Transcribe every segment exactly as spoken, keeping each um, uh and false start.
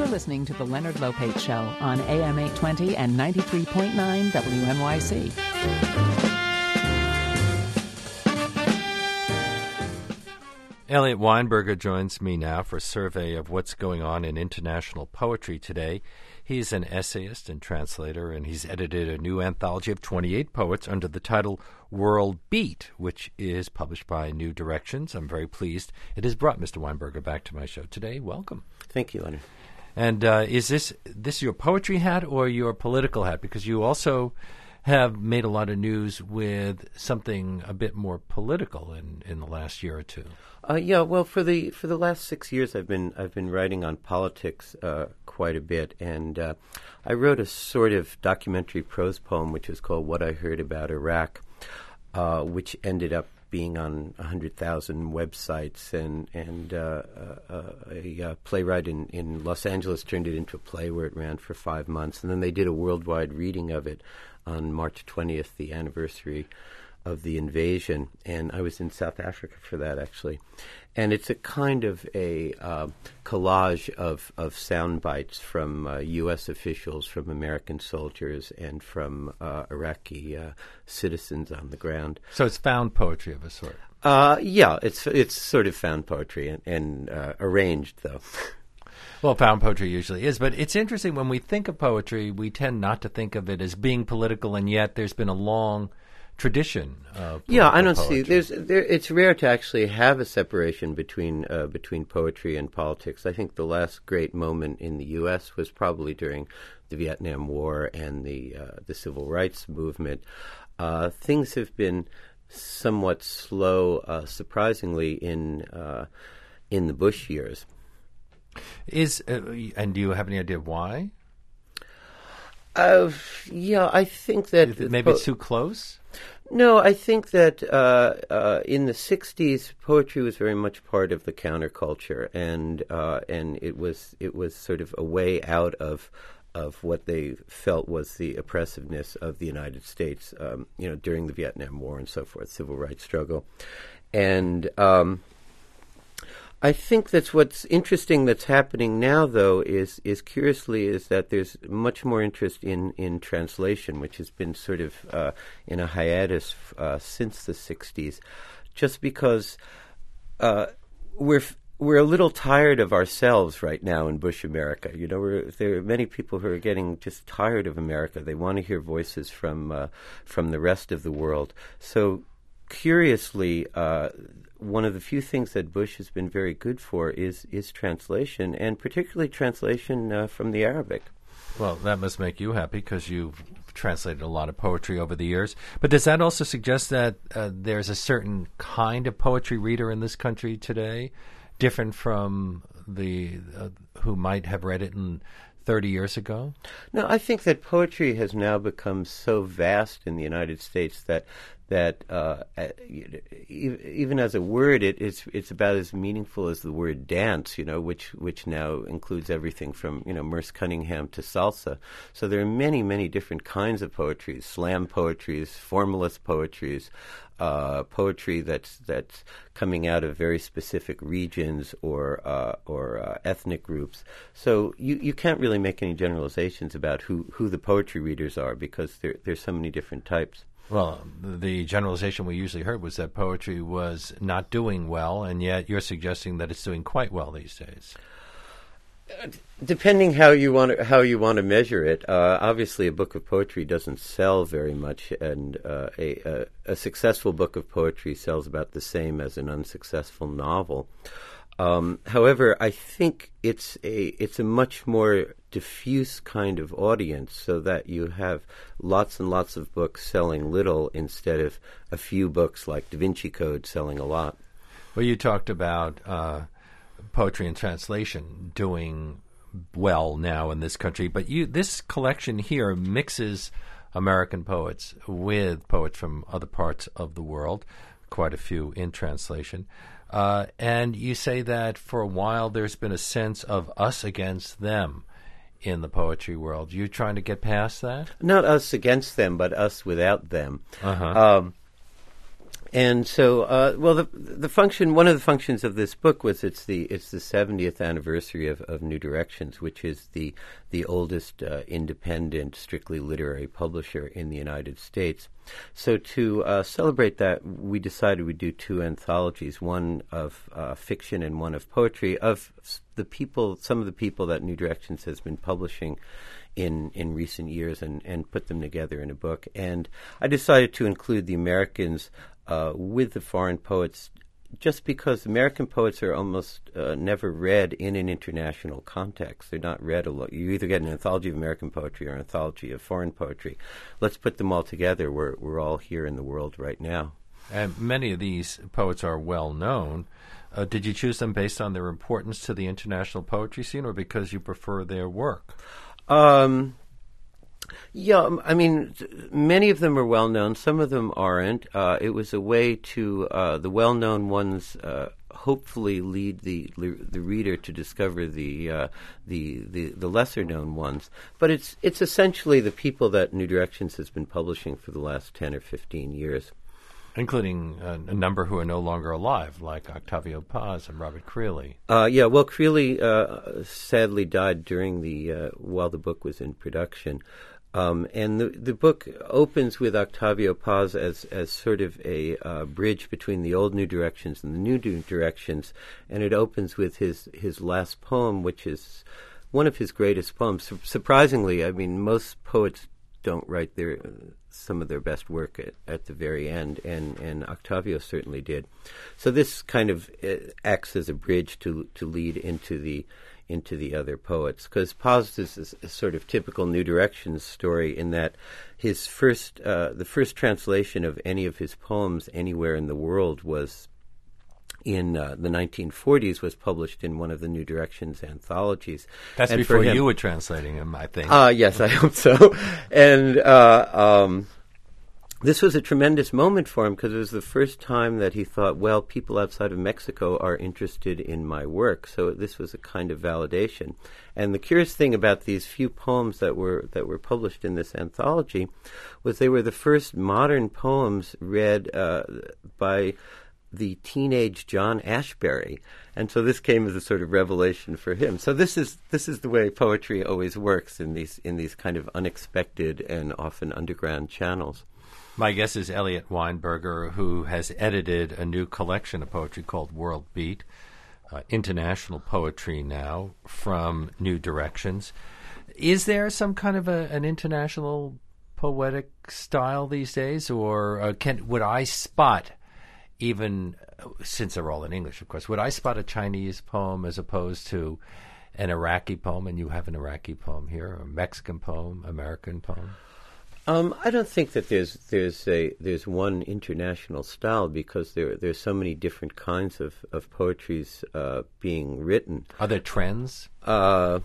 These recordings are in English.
You're listening to The Leonard Lopate Show on A M eight twenty and ninety-three point nine W N Y C. Elliot Weinberger joins me now for a survey of what's going on in international poetry today. He's an essayist and translator, and he's edited a new anthology of twenty-eight poets under the title World Beat, which is published by New Directions. I'm very pleased. It has brought Mister Weinberger back to my show today. Welcome. Thank you, Leonard. And uh, is this this your poetry hat or your political hat? Because you also have made a lot of news with something a bit more political in, in the last year or two. Uh, yeah, well, for the for the last six years, I've been I've been writing on politics uh, quite a bit, and uh, I wrote a sort of documentary prose poem which was called "What I Heard About Iraq," uh, which ended up being on a hundred thousand websites, and and uh, uh, a, a playwright in, in Los Angeles turned it into a play where it ran for five months, and then they did a worldwide reading of it on March twentieth, the anniversary of the invasion, and I was in South Africa for that, actually. And it's a kind of a uh, collage of, of sound bites from uh, U S officials, from American soldiers, and from uh, Iraqi uh, citizens on the ground. So it's found poetry of a sort. Uh, yeah, it's it's sort of found poetry, and, and uh, arranged, though. Well, found poetry usually is, but it's interesting when we think of poetry, we tend not to think of it as being political, and yet there's been a long tradition of yeah, I don't poetry. see. There's there. It's rare to actually have a separation between uh, between poetry and politics. I think the last great moment in the U S was probably during the Vietnam War and the uh, the Civil Rights Movement. Uh, things have been somewhat slow, uh, surprisingly, in uh, in the Bush years. Is uh, and do you have any idea why? Uh, yeah, I think that maybe po- it's too close. No, I think that uh, uh, in the sixties, poetry was very much part of the counterculture, and uh, and it was it was sort of a way out of of what they felt was the oppressiveness of the United States, um, you know, during the Vietnam War and so forth, civil rights struggle, and um, I think that's what's interesting that's happening now, though, is is curiously is that there's much more interest in, in translation, which has been sort of uh, in a hiatus uh, since the sixties, just because uh, we're we're a little tired of ourselves right now in Bush America. You know, we're, there are many people who are getting just tired of America. They want to hear voices from uh, from the rest of the world. So, curiously, uh, one of the few things that Bush has been very good for is is translation, and particularly translation uh, from the Arabic. Well, that must make you happy because you've translated a lot of poetry over the years. But does that also suggest that uh, there's a certain kind of poetry reader in this country today, different from the uh, who might have read it in thirty years ago? No, I think that poetry has now become so vast in the United States that that uh, even as a word, it, it's it's about as meaningful as the word dance, you know, which which now includes everything from, you know, Merce Cunningham to salsa. So there are many, many different kinds of poetry: slam poetries, formalist poetries, uh, poetry that's that's coming out of very specific regions or uh, or uh, ethnic groups. So you, you can't really make any generalizations about who, who the poetry readers are, because there there's so many different types. Well, the generalization we usually heard was that poetry was not doing well, and yet you're suggesting that it's doing quite well these days. Depending how you want to, how you want to measure it, uh, obviously a book of poetry doesn't sell very much, and uh, a, a a successful book of poetry sells about the same as an unsuccessful novel. Um, however, I think it's a it's a much more diffuse kind of audience, so that you have lots and lots of books selling little instead of a few books like Da Vinci Code selling a lot. Well, you talked about uh, poetry and translation doing well now in this country, but you this collection here mixes American poets with poets from other parts of the world, quite a few in translation. Uh, and you say that for a while there's been a sense of us against them in the poetry world. You trying to get past that? Not us against them, but us without them. Uh-huh. Um, And so, uh, well, the the function, one of the functions of this book was it's the it's the seventieth anniversary of, of New Directions, which is the the oldest uh, independent, strictly literary publisher in the United States. So to uh, celebrate that, we decided we'd do two anthologies, one of uh, fiction and one of poetry, of the people, some of the people that New Directions has been publishing in, in recent years, and, and put them together in a book. And I decided to include the Americans uh, with the foreign poets, just because American poets are almost uh, never read in an international context. They're not read a lot. You either get an anthology of American poetry or an anthology of foreign poetry. Let's put them all together. We're we're all here in the world right now. And many of these poets are well known. Uh, did you choose them based on their importance to the international poetry scene, or because you prefer their work? Um. Yeah, I mean, many of them are well known. Some of them aren't. Uh, it was a way to uh, the well known ones uh, hopefully lead the the reader to discover the uh, the, the the lesser known ones. But it's it's essentially the people that New Directions has been publishing for the last ten or fifteen years, including uh, a number who are no longer alive, like Octavio Paz and Robert Creeley. Uh, yeah, well, Creeley uh, sadly died during the uh, while the book was in production. Um, and the the book opens with Octavio Paz as as sort of a uh, bridge between the old New Directions and the new New Directions, and it opens with his his last poem, which is one of his greatest poems. Sur- surprisingly, I mean, most poets don't write their some of their best work at, at the very end, and, and Octavio certainly did. So this kind of uh, acts as a bridge to to lead into the into the other poets, because Paz is a sort of typical New Directions story in that his first, uh, the first translation of any of his poems anywhere in the world was in uh, the nineteen forties, was published in one of the New Directions anthologies. That's and before him, you were translating him, I think. Uh, yes, I hope so. And uh, um, this was a tremendous moment for him, because it was the first time that he thought, well, people outside of Mexico are interested in my work. So this was a kind of validation. And the curious thing about these few poems that were that were published in this anthology was they were the first modern poems read uh, by the teenage John Ashbery. And so this came as a sort of revelation for him. So this is this is the way poetry always works, in these in these kind of unexpected and often underground channels. My guest is Elliot Weinberger, who has edited a new collection of poetry called World Beat, uh, international poetry now from New Directions. Is there some kind of a, an international poetic style these days, or uh, can would I spot, even since they're all in English, of course, would I spot a Chinese poem as opposed to an Iraqi poem, and you have an Iraqi poem here, a Mexican poem, American poem? Um, I don't think that there's there's a there's one international style, because there there's so many different kinds of of poetries uh, being written. Are there trends? Uh,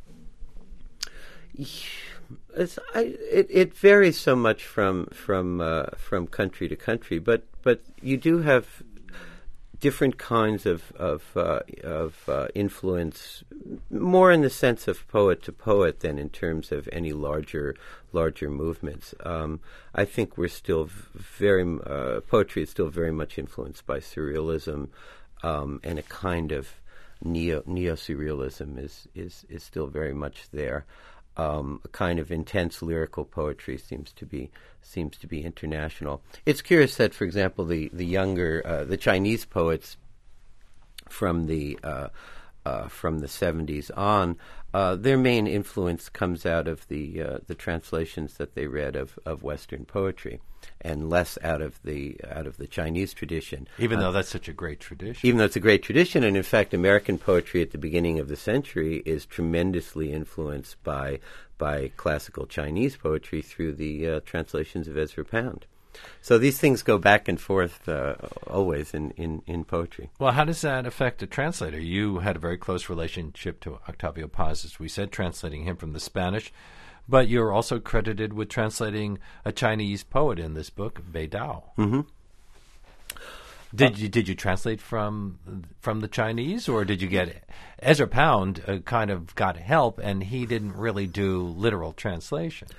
it's, I, it it varies so much from from uh, from country to country, but but you do have different kinds of of uh, of uh, influence, more in the sense of poet to poet than in terms of any larger larger movements. Um, I think we're still very uh, poetry is still very much influenced by surrealism, um, and a kind of neo neo surrealism is is is still very much there. Um, a kind of intense lyrical poetry seems to be seems to be international. It's curious that, for example, the the younger uh, the Chinese poets from the uh, uh, from the seventies on, uh, their main influence comes out of the uh, the translations that they read of, of Western poetry, and less out of the out of the Chinese tradition. Even uh, though that's such a great tradition. Even though it's a great tradition, and in fact, American poetry at the beginning of the century is tremendously influenced by by classical Chinese poetry through the uh, translations of Ezra Pound. So these things go back and forth uh, always in, in, in poetry. Well, how does that affect a translator? You had a very close relationship to Octavio Paz, as we said, translating him from the Spanish, but you're also credited with translating a Chinese poet in this book, Bei Dao. Mm-hmm. Did you did you translate from from the Chinese, or did you get Ezra Pound uh, kind of got help, and he didn't really do literal translations?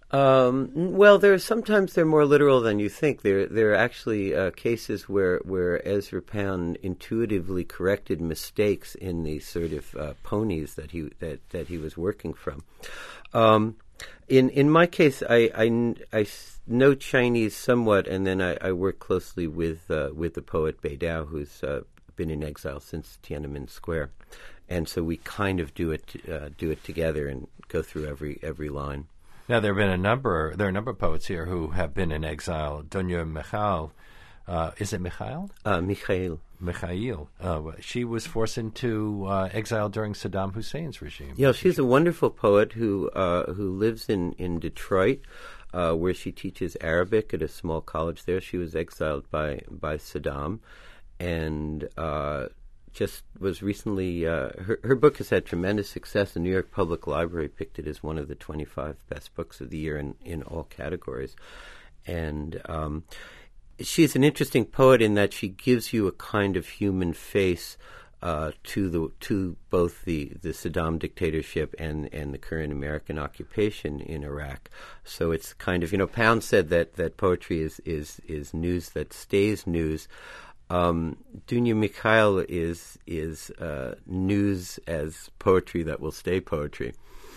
Um, well, there are sometimes they're more literal than you think. There, there are actually uh, cases where where Ezra Pound intuitively corrected mistakes in the sort of uh, ponies that he that, that he was working from. Um, in in my case, I, I, I know Chinese somewhat, and then I, I work closely with uh, with the poet Bei Dao, who's uh, been in exile since Tiananmen Square, and so we kind of do it uh, do it together and go through every every line. Now, there have been a number, there are a number of poets here who have been in exile. Dunya Mikhail, uh, is it Mikhail? Uh, Mikhail. Mikhail. Uh, she was forced into uh, exile during Saddam Hussein's regime. Yeah, she's a wonderful poet who uh, who lives in, in Detroit, uh, where she teaches Arabic at a small college there. She was exiled by, by Saddam, and uh, just was recently, uh, her, her book has had tremendous success. The New York Public Library picked it as one of the twenty-five best books of the year in, in all categories. And um, she's an interesting poet in that she gives you a kind of human face uh, to the to both the, the Saddam dictatorship and, and the current American occupation in Iraq. So it's kind of, you know, Pound said that, that poetry is, is, is news that stays news. Um, Dunya Mikhail is is uh, news as poetry that will stay poetry.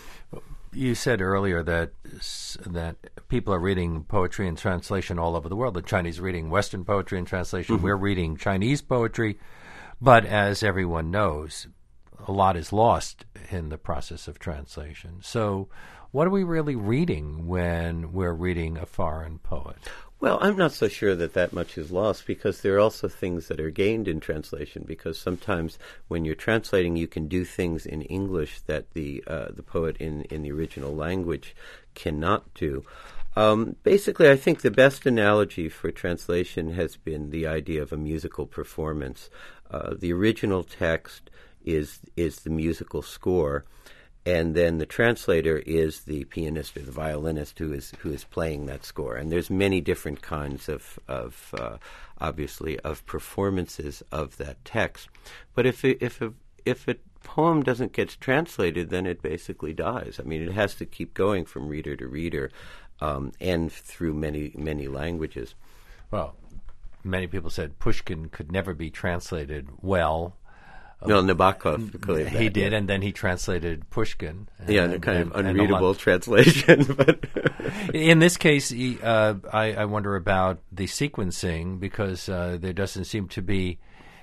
You said earlier that that people are reading poetry in translation all over the world. The Chinese are reading Western poetry in translation. Mm-hmm. We're reading Chinese poetry. But as everyone knows, a lot is lost in the process of translation. So what are we really reading when we're reading a foreign poet? Well, I'm not so sure that that much is lost, because there are also things that are gained in translation, because sometimes when you're translating, you can do things in English that the uh, the poet in, in the original language cannot do. Um, basically, I think the best analogy for translation has been the idea of a musical performance. Uh, the original text is is the musical score, and then the translator is the pianist or the violinist who is who is playing that score. And there's many different kinds of, of uh, obviously, of performances of that text. But if it, if a, if a poem doesn't get translated, then it basically dies. I mean, it has to keep going from reader to reader, um, and through many many languages. Well, many people said Pushkin could never be translated well. No, Nabokov claimed He that, did, yeah. and then he translated Pushkin. And, yeah, in a kind and, of unreadable translation. But in this case, he, uh, I, I wonder about the sequencing, because uh, there doesn't seem to be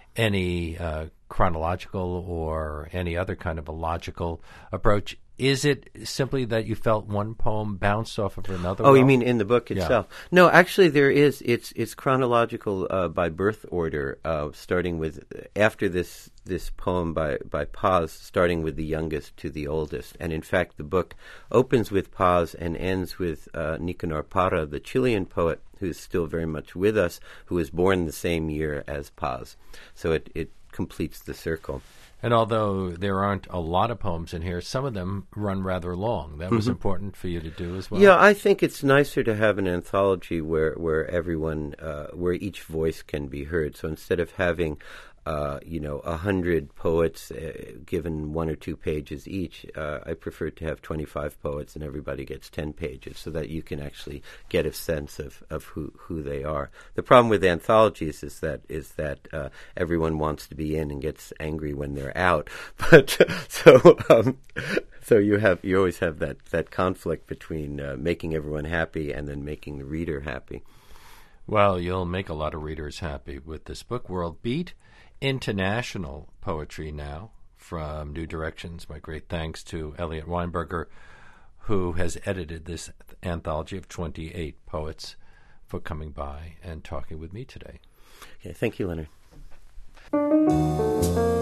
any uh, chronological or any other kind of a logical approach. Is it simply that you felt one poem bounced off of another? Oh, well? you mean in the book itself? Yeah. No, actually, there is. It's it's chronological uh, by birth order, uh, starting with after this this poem by by Paz, starting with the youngest to the oldest. And in fact, the book opens with Paz and ends with uh, Nicanor Parra, the Chilean poet, who is still very much with us, who was born the same year as Paz. So it it completes the circle. And although there aren't a lot of poems in here, some of them run rather long. That was mm-hmm. important for you to do as well. Yeah, I think it's nicer to have an anthology where where everyone, uh, where each voice can be heard. So instead of having, uh, you know, a hundred poets uh, given one or two pages each, uh, I prefer to have twenty-five poets and everybody gets ten pages, so that you can actually get a sense of, of who, who they are. The problem with anthologies is that is that uh, everyone wants to be in and gets angry when they're out. But so um, so you have you always have that that conflict between uh, making everyone happy and then making the reader happy. Well, you'll make a lot of readers happy with this book. World Beat. International poetry now from New Directions. My great thanks to Elliot Weinberger, who has edited this anthology of twenty-eight poets, for coming by and talking with me today. Okay, thank you, Leonard.